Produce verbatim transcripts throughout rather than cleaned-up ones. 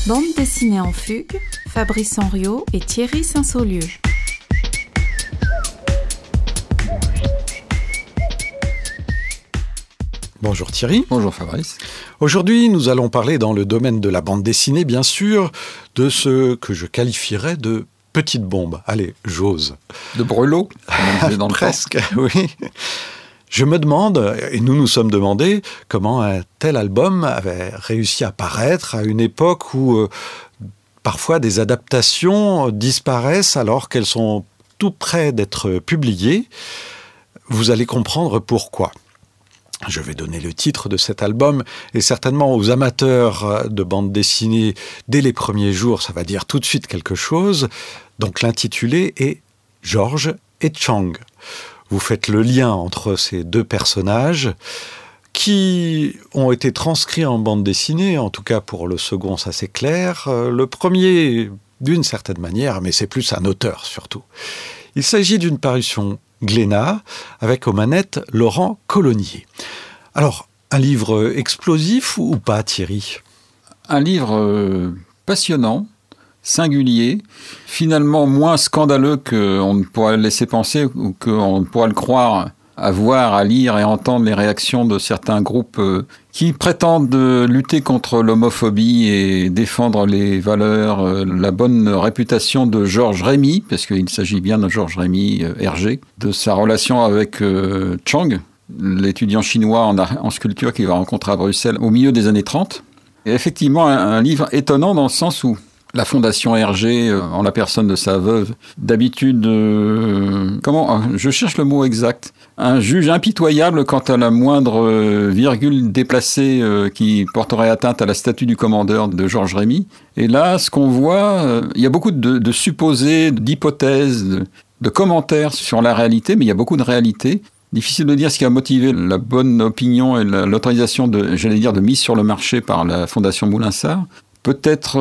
Bande dessinée en fugue, Fabrice Henriot et Thierry Saint-Saulieu. Bonjour Thierry. Bonjour Fabrice. Aujourd'hui, nous allons parler dans le domaine de la bande dessinée, bien sûr, de ce que je qualifierais de petite bombe. Allez, j'ose. De brûlot, dans le Presque, oui. Je me demande, et nous nous sommes demandé, comment un tel album avait réussi à paraître à une époque où euh, parfois des adaptations disparaissent alors qu'elles sont tout près d'être publiées. Vous allez comprendre pourquoi. Je vais donner le titre de cet album et certainement aux amateurs de bande dessinée, dès les premiers jours, ça va dire tout de suite quelque chose. Donc l'intitulé est « George et Chang ». Vous faites le lien entre ces deux personnages qui ont été transcrits en bande dessinée, en tout cas pour le second, ça c'est clair. Le premier, d'une certaine manière, mais c'est plus un auteur surtout. Il s'agit d'une parution Glénat, avec aux manettes Laurent Colonnier. Alors, un livre explosif ou pas, Thierry ? Un livre euh, passionnant, singulier, finalement moins scandaleux qu'on ne pourrait le laisser penser ou qu'on ne pourrait le croire à voir, à lire et entendre les réactions de certains groupes euh, qui prétendent euh, lutter contre l'homophobie et défendre les valeurs, euh, la bonne réputation de Georges Rémy, parce qu'il s'agit bien de Georges Rémy, euh, Hergé, de sa relation avec euh, Chang, l'étudiant chinois en, en sculpture qu'il va rencontrer à Bruxelles au milieu des années trente. Et effectivement, un, un livre étonnant dans le sens où la Fondation Hergé, euh, en la personne de sa veuve, d'habitude, euh, comment, je cherche le mot exact, un juge impitoyable quant à la moindre euh, virgule déplacée euh, qui porterait atteinte à la statue du commandeur de Georges Rémy. Et là, ce qu'on voit, euh, il y a beaucoup de, de supposés, d'hypothèses, de, de commentaires sur la réalité, mais il y a beaucoup de réalité. Difficile de dire ce qui a motivé la bonne opinion et la, l'autorisation de, j'allais dire, de mise sur le marché par la Fondation Moulinsart. Peut-être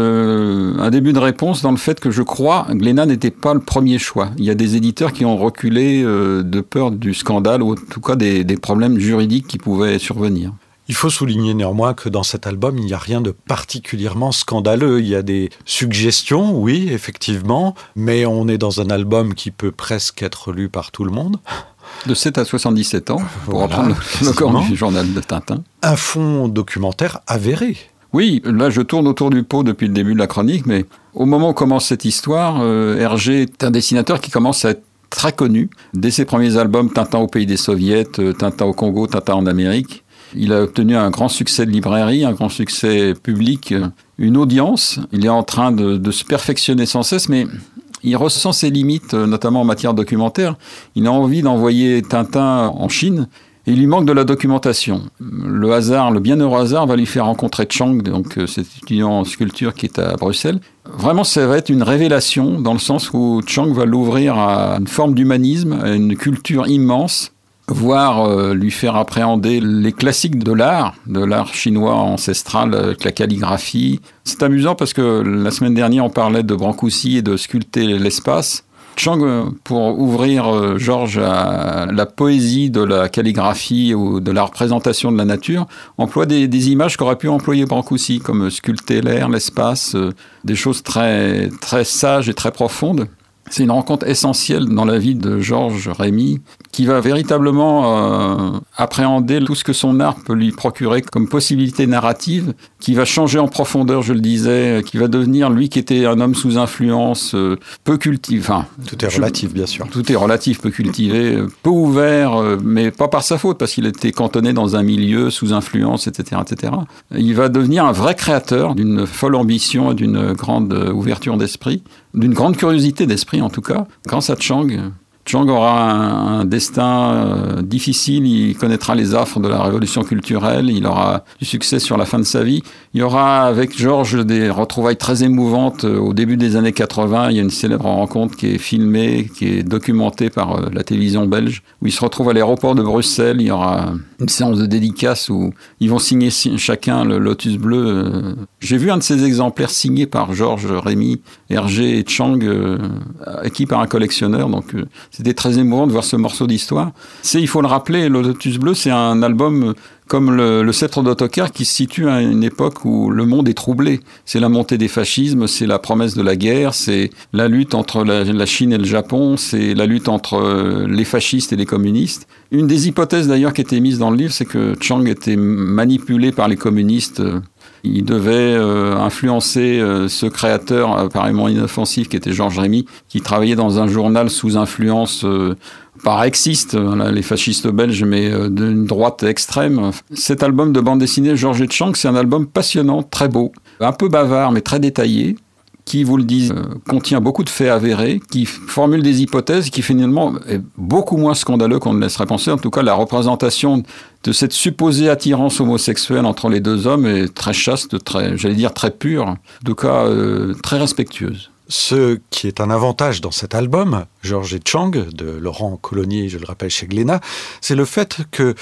euh, un début de réponse dans le fait que je crois que Glénat n'était pas le premier choix. Il y a des éditeurs qui ont reculé euh, de peur du scandale ou en tout cas des, des problèmes juridiques qui pouvaient survenir. Il faut souligner néanmoins que dans cet album, il n'y a rien de particulièrement scandaleux. Il y a des suggestions, oui, effectivement, mais on est dans un album qui peut presque être lu par tout le monde. De sept à soixante-dix-sept ans, pour voilà, reprendre le corps du journal de Tintin. Un fond documentaire avéré. Oui, là je tourne autour du pot depuis le début de la chronique, mais au moment où commence cette histoire, euh, Hergé est un dessinateur qui commence à être très connu. Dès ses premiers albums, Tintin au pays des soviets, euh, Tintin au Congo, Tintin en Amérique, il a obtenu un grand succès de librairie, un grand succès public, euh, une audience. Il est en train de, de se perfectionner sans cesse, mais il ressent ses limites, euh, notamment en matière documentaire. Il a envie d'envoyer Tintin en Chine. Et il lui manque de la documentation. Le hasard, le bienheureux hasard, va lui faire rencontrer Chang, donc cet étudiant en sculpture qui est à Bruxelles. Vraiment, ça va être une révélation, dans le sens où Chang va l'ouvrir à une forme d'humanisme, à une culture immense, voire euh, lui faire appréhender les classiques de l'art, de l'art chinois ancestral, avec la calligraphie. C'est amusant parce que la semaine dernière, on parlait de Brancusi et de sculpter l'espace. Chang, pour ouvrir Georges à la poésie de la calligraphie ou de la représentation de la nature, emploie des, des images qu'aurait pu employer Brancusi, comme sculpter l'air, l'espace, euh, des choses très, très sages et très profondes. C'est une rencontre essentielle dans la vie de Georges Rémy, qui va véritablement euh, appréhender tout ce que son art peut lui procurer comme possibilité narrative, qui va changer en profondeur, je le disais, qui va devenir, lui qui était un homme sous influence, euh, peu cultivé. Enfin, tout est relatif, je, bien sûr. Tout est relatif, peu cultivé, peu ouvert, euh, mais pas par sa faute, parce qu'il était cantonné dans un milieu sous influence, et cetera, et cetera. Il va devenir un vrai créateur d'une folle ambition et d'une grande ouverture d'esprit, d'une grande curiosité d'esprit en tout cas, grâce à Chang. Chang aura un, un destin euh, difficile, il connaîtra les affres de la révolution culturelle, il aura du succès sur la fin de sa vie. Il y aura avec Georges des retrouvailles très émouvantes euh, au début des années quatre-vingts. Il y a une célèbre rencontre qui est filmée, qui est documentée par euh, la télévision belge, où ils se retrouvent à l'aéroport de Bruxelles. Il y aura une séance de dédicace où ils vont signer chacun le Lotus bleu. J'ai vu un de ces exemplaires signés par Georges Rémy, Hergé et Chang, euh, acquis par un collectionneur, donc... Euh, C'était très émouvant de voir ce morceau d'histoire. C'est, il faut le rappeler, le Lotus bleu, c'est un album comme le, le sceptre d'Ottokar qui se situe à une époque où le monde est troublé. C'est la montée des fascismes, c'est la promesse de la guerre, c'est la lutte entre la, la Chine et le Japon, c'est la lutte entre les fascistes et les communistes. Une des hypothèses d'ailleurs qui était mise dans le livre, c'est que Chang était manipulé par les communistes. Il devait euh, influencer euh, ce créateur apparemment inoffensif qui était Georges Rémy, qui travaillait dans un journal sous influence euh, parexiste, hein, les fascistes belges, mais euh, d'une droite extrême. Cet album de bande dessinée Georges et Chang, c'est un album passionnant, très beau, un peu bavard mais très détaillé, qui, vous le dites, euh, contient beaucoup de faits avérés, qui formule des hypothèses, qui finalement est beaucoup moins scandaleux qu'on ne laisserait penser. En tout cas, la représentation de cette supposée attirance homosexuelle entre les deux hommes est très chaste, très, j'allais dire très pure, en tout cas euh, très respectueuse. Ce qui est un avantage dans cet album, Georges et Chang, de Laurent Colonnier, je le rappelle, chez Glénat, c'est le fait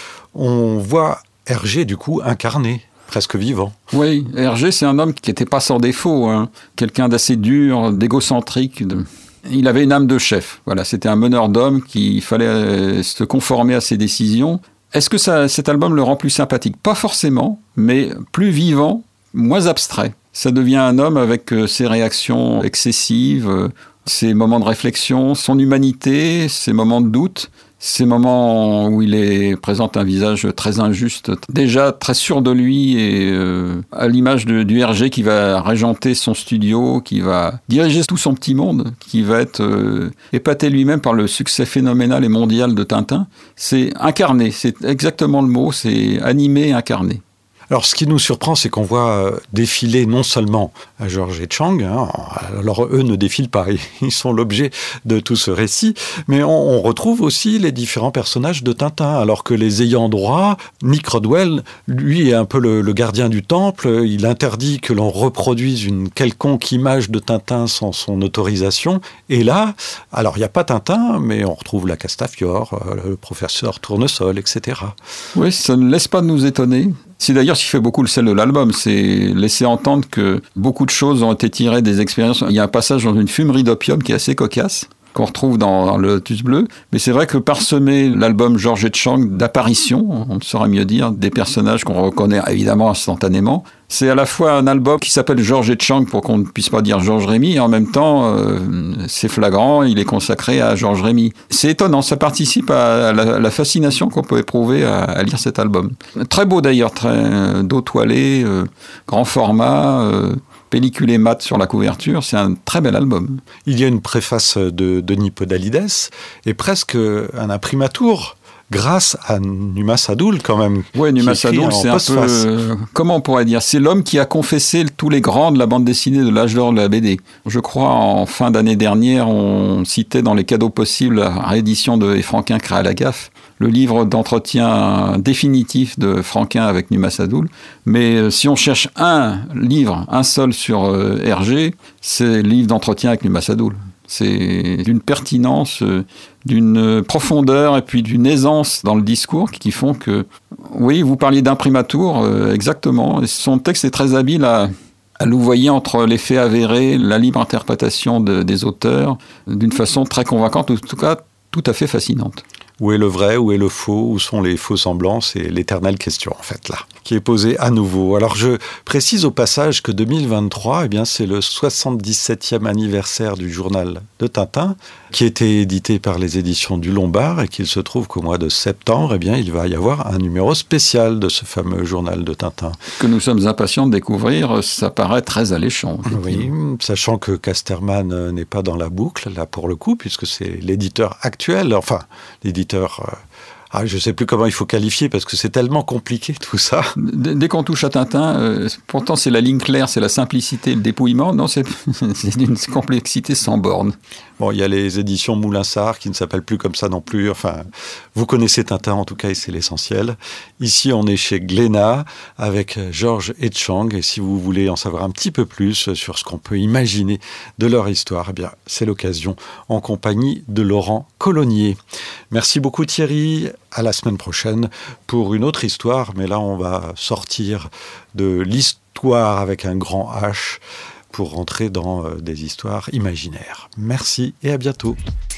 qu'on voit Hergé, du coup, incarné, presque vivant. Oui, Hergé, c'est un homme qui n'était pas sans défaut, hein. Quelqu'un d'assez dur, d'égocentrique. De... Il avait une âme de chef. Voilà, c'était un meneur d'hommes qui fallait se conformer à ses décisions. Est-ce que ça, cet album le rend plus sympathique ? Pas forcément, mais plus vivant, moins abstrait. Ça devient un homme avec ses réactions excessives, ses moments de réflexion, son humanité, ses moments de doute, ces moments où il est, présente un visage très injuste, déjà très sûr de lui et euh, à l'image de, du Hergé qui va régenter son studio, qui va diriger tout son petit monde, qui va être euh, épaté lui-même par le succès phénoménal et mondial de Tintin. C'est incarné, c'est exactement le mot, c'est animé et incarné. Alors, ce qui nous surprend, c'est qu'on voit défiler non seulement Georges et Chang, hein, alors eux ne défilent pas, ils sont l'objet de tout ce récit, mais on, on retrouve aussi les différents personnages de Tintin, alors que les ayants droit, Nick Rodwell, lui est un peu le, le gardien du temple, il interdit que l'on reproduise une quelconque image de Tintin sans son autorisation, et là, alors il n'y a pas Tintin, mais on retrouve la Castafiore, le professeur Tournesol, et cetera. Oui, ça ne laisse pas de nous étonner. C'est d'ailleurs ce qui fait beaucoup le sel de l'album, c'est laisser entendre que beaucoup de choses ont été tirées des expériences. Il y a un passage dans une fumerie d'opium qui est assez cocasse, qu'on retrouve dans le Lotus Bleu, mais c'est vrai que parsemer l'album Georges et Chang d'apparitions, on ne saurait mieux dire, des personnages qu'on reconnaît évidemment instantanément, c'est à la fois un album qui s'appelle Georges et Chang pour qu'on ne puisse pas dire Georges Rémy, et en même temps, euh, c'est flagrant, il est consacré à Georges Rémy. C'est étonnant, ça participe à la, à la fascination qu'on peut éprouver à, à lire cet album. Très beau d'ailleurs, très dos toilé, euh, grand format, euh, pelliculé mat sur la couverture, c'est un très bel album. Il y a une préface de Denis Podalides et presque un imprimatur grâce à Numa Sadoul quand même. Oui, Numa Sadoul, c'est un peu... Euh, comment on pourrait dire ? C'est l'homme qui a confessé tous les grands de la bande dessinée de l'âge d'or de la B D. Je crois en fin d'année dernière, on citait dans les cadeaux possibles la réédition de Et Franquin crée la gaffe, le livre d'entretien définitif de Franquin avec Numa Sadoul. Mais si on cherche un livre, un seul sur euh, Hergé, c'est le livre d'entretien avec Numa Sadoul. C'est d'une pertinence, d'une profondeur et puis d'une aisance dans le discours qui font que... Oui, vous parliez d'imprimatur, euh, exactement. Et son texte est très habile à, à louvoyer entre les faits avérés, la libre interprétation de, des auteurs, d'une façon très convaincante, en tout cas tout à fait fascinante. Où est le vrai, où est le faux, où sont les faux semblants ? C'est l'éternelle question, en fait, là, qui est posée à nouveau. Alors, je précise au passage que deux mille vingt-trois, eh bien, c'est le soixante-dix-septième anniversaire du journal de Tintin, qui a été édité par les éditions du Lombard, et qu'il se trouve qu'au mois de septembre, eh bien, il va y avoir un numéro spécial de ce fameux journal de Tintin. Que nous sommes impatients de découvrir, ça paraît très alléchant. Oui, sachant que Casterman n'est pas dans la boucle, là, pour le coup, puisque c'est l'éditeur actuel, enfin, l'éditeur... Ah, je ne sais plus comment il faut qualifier parce que c'est tellement compliqué tout ça. Dès qu'on touche à Tintin, euh, pourtant c'est la ligne claire, c'est la simplicité, le dépouillement. Non, c'est, c'est d'une complexité sans borne. Bon, il y a les éditions Moulinsart qui ne s'appellent plus comme ça non plus. Enfin, vous connaissez Tintin en tout cas et c'est l'essentiel. Ici, on est chez Glénat avec Georges et Chang. Et si vous voulez en savoir un petit peu plus sur ce qu'on peut imaginer de leur histoire, eh bien, c'est l'occasion en compagnie de Laurent Colonnier. Merci beaucoup Thierry. À la semaine prochaine pour une autre histoire, mais là on va sortir de l'histoire avec un grand H pour rentrer dans des histoires imaginaires. Merci et à bientôt.